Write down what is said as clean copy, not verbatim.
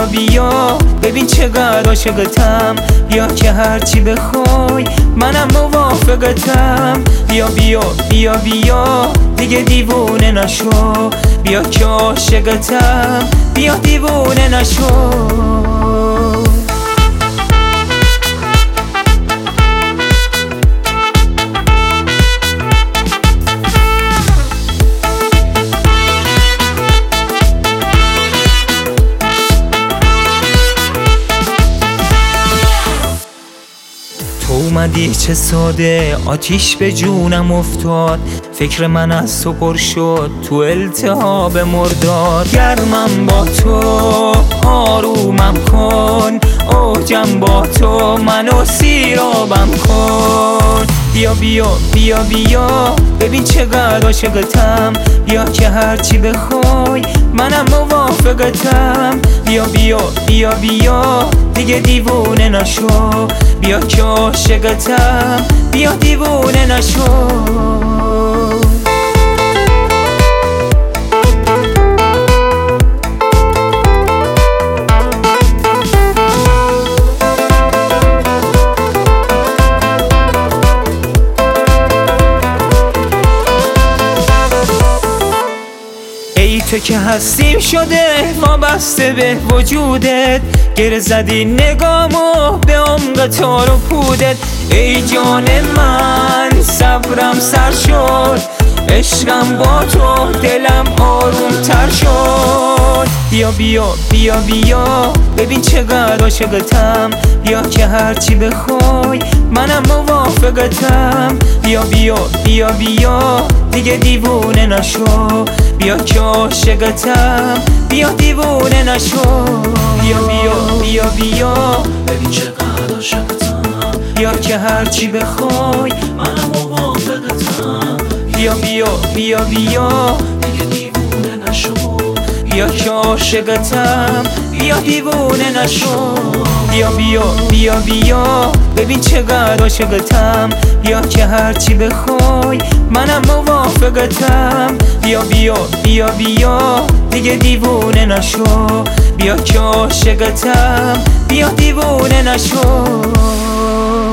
بیا ببین چقدر عاشقتم، بیا که هرچی بخوای منم موافقتم. بیا بیا بیا بیا دیگه دیوونه نشو، بیا که عاشقتم، بیا دیوونه نشو. تو اومدی چه ساده، آتیش به جونم افتاد، فکر من از تو پر شد تو التهاب مرداد. گرمم با تو آرومم کن، اوجم با تو منو سیرابم کن. بیا بیا بیا بیا ببین چقدر عاشقتم، بیا که هرچی بخوای منم موافقتم. بیا بیا بیا بیا دیگه دیوونه نشو، بیا که عاشقتم، بیا دیوونه نشو. ای تو که هستیم شده وابسته به وجودت، گره زدی نگامو به عمق تار و پودت. ای جان من صبرم سر شد، عشقم با تو دلم آروم تر شد. بیا بیا بیا بیا ببین چقدر عاشقتم، بیا که هرچی بخوای منم موافقتم. بیا بیا بیا بیا دیگه دیوونه نشو، بیا که عاشقتم، بیا دیوونه نشو. بیا بیا بیا بیا ببین چقدر عاشقتم، بیا که هرچی بخوای منم موافقتم. بیا بیا بیا بیا دیگه دیوونه نشو، بیا که عاشقتم، بیا دیوونه نشو. بیا بیا بیا بیا ببین چقدر عاشقتم، بیا که هرچی بخوای منم موافقتم. بیا بیا بیا بیا دیگه دیوونه نشو، بیا که عاشقتم، بیا دیوونه نشو.